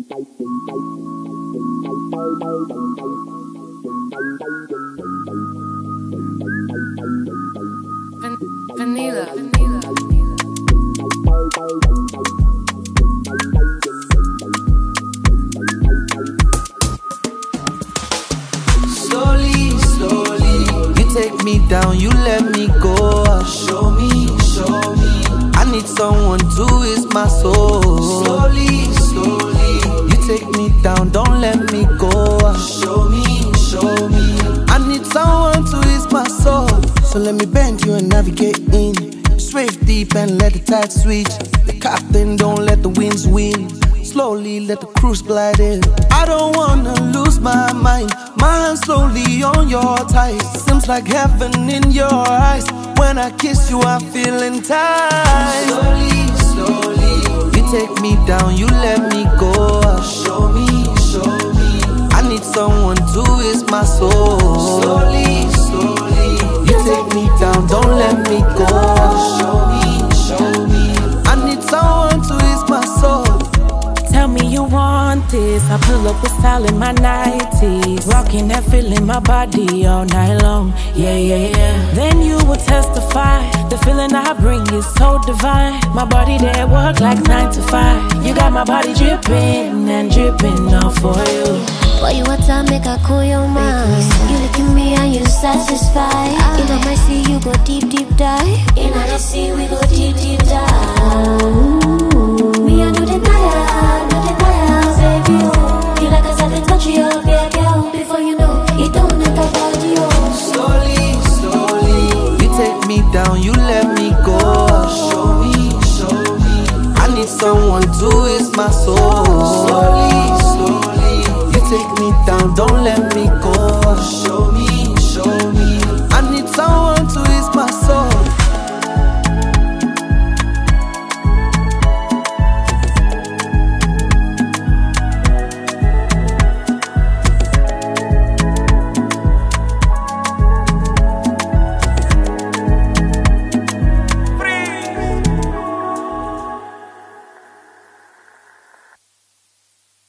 Vanilla. Slowly, you take me down, you let me go. Show me. I need someone to ease my soul. Slowly, you take me down, don't let me go. Show me. I need someone to ease my soul. So let me bend you and navigate in. Swave deep and let the tide switch. The captain, don't let the winds win. Slowly let the cruise glide in. I don't wanna lose my mind. My hand slowly on your thighs. Seems like heaven in your eyes. When I kiss you, I'm feeling tight. Slowly, you take me down, you let me go. Show me. I need someone to ease my soul. Slowly, you take me down, don't let me go. Show me. I need someone to ease my soul. Tell me you want this. I pull up with style in my 90s. Rocking that feeling, my body all night long. Yeah. Then you will testify. The feeling I bring is so divine. My body there work like 9 to 5. You got my body dripping and dripping all for you. Boy, you want to make a cool your mind. You look at me and you satisfied. In my sea, you go deep dive. In the sea, we go deep dive. Me, I know the tire, baby. You like us at the touch of your baby. Before you know, it don't make a body. Slowly, you take me down, you let me go. Show me. I need someone to ease my soul. Slowly, you take me down, don't let me go. Show